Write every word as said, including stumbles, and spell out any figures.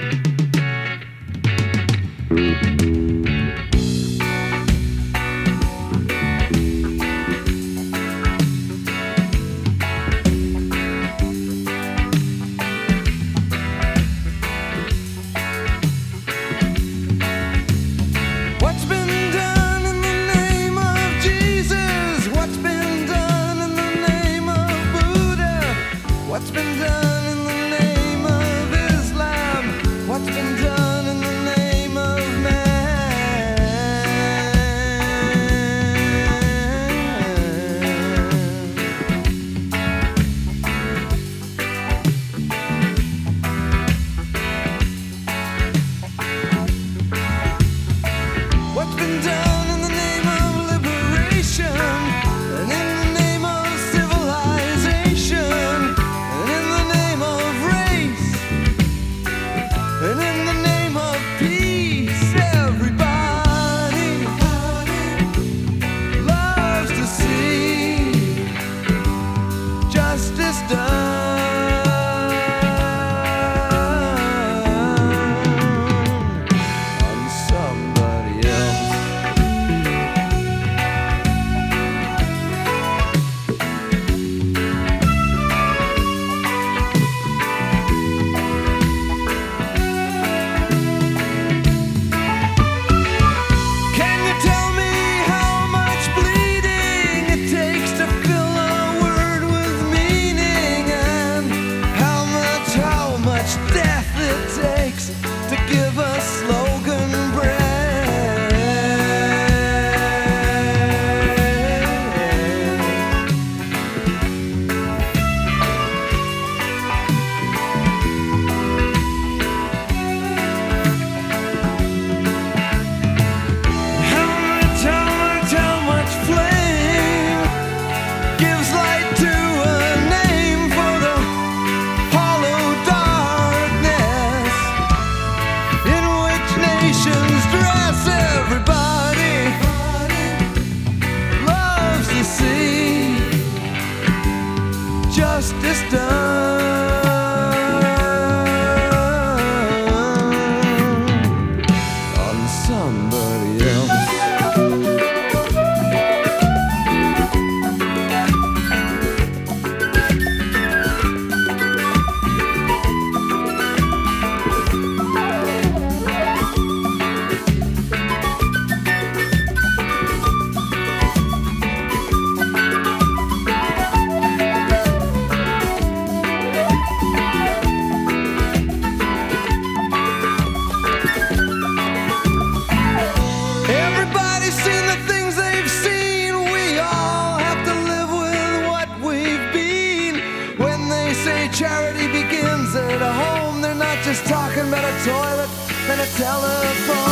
What's been done in the name of Islam? What's been done in the name of man? What's been done in the name of liberation? And in the name of civilization? And in the name of peace, everybody loves to see justice done on somebody else. Death it takes to give a slogan bread. How much, how much, how much flame gives light to a name for the hollow darkness in which nations dress. Everybody loves to see justice done on somebody else. Everybody's seen the things they've seen. We all have to live with what we've been. When they say charity begins at a home, they're not just talking about a toilet and a telephone.